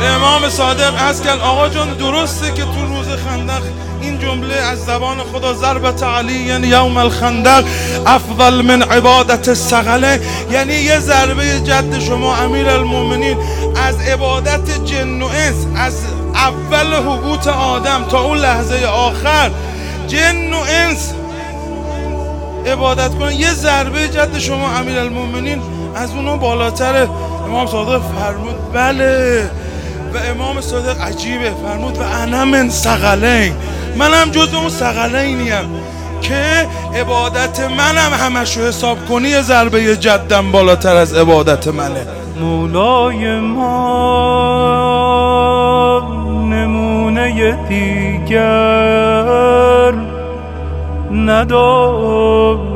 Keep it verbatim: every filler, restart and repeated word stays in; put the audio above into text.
امام صادق عرض کرد آقا جان درسته که تو روز خندق این جمله از زبان خدا ضربت علی یعنی یوم الخندق افضل من عبادت الثقله، یعنی یه ضربه جد شما امیر المومنین از عبادت جن و انس، از اول حبوط آدم تا اون لحظه آخر جن و انس عبادت کنن، یه ضربه جد شما امیر المومنین از اونها بالاتره. امام صادق فرمود بله، و امام صادق عجیبه فرمود و انا من ثقلین، منم جز اون ثقلینیم که عبادت منم همشو حساب کنی یه ضربه جدم بالاتر از عبادت منه. مولای ما نمونه دیگر ندار